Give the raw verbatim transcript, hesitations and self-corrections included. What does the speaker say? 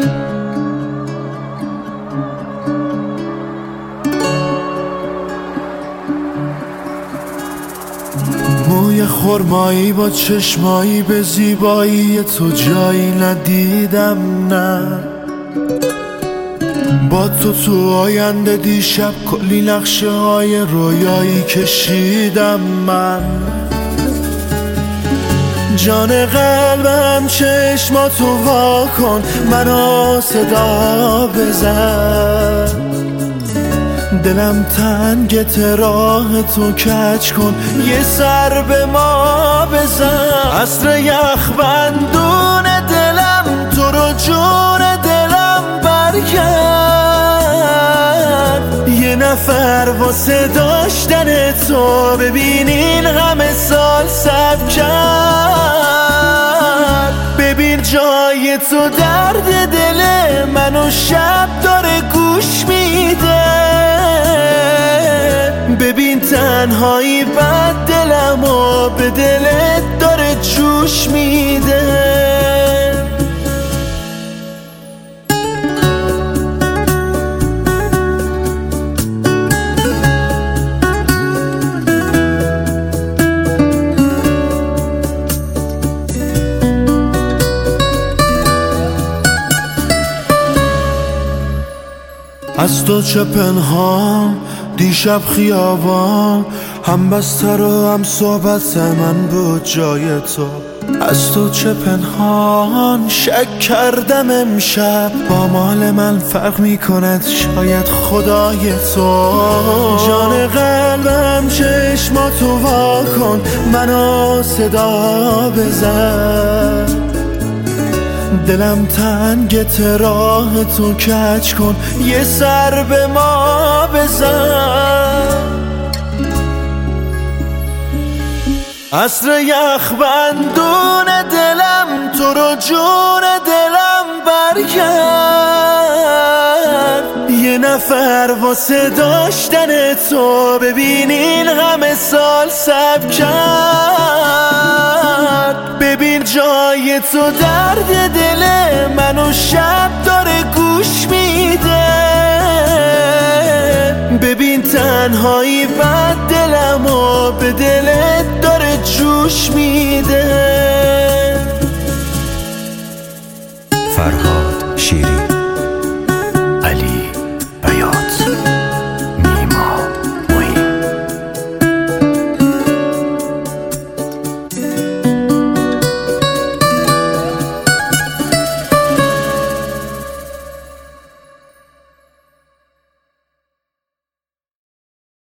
موی خرمایی با چشمایی به زیبایی تو جایی ندیدم نه. با تو تو آینده دیشب کلی نقشه های رویایی کشیدم من. جان قلبم چشماتو وا کن، منو صدا بزن. دلم تنگت راه تو کج کن، یه سر به ما بزن. عصر یخ بندون دلم تو رو جون دلم برگرد. یه نفر واسه داشتن تو ببینین همه سال صبر کرد. ببین جای تو درد دل منو شب داره گوش میده. ببین تنهایی بد دلمو به دلت داره جوش میده. از تو چه پنهان دیشب خیابان، هم بستر و هم صحبت من بود جای تو. از تو چه پنهان شک کردم امشب، با مال من فرق میکند شاید خدای تو. جان قلبم چشماتو وا کن، منو صدا بزن. دلم تنگت راه تو کج کن، یه سر به ما بزن. عصر یخ بندون دلم تو رو جون دلم برگرد. یه نفر واسه داشتن تو ببینین همه سال صبر کرد. ببین جای تو درد دل منو شب داره گوش میده. ببین تنهایی بد دلمو به دلت داره جوش میده. فرهاد شیری.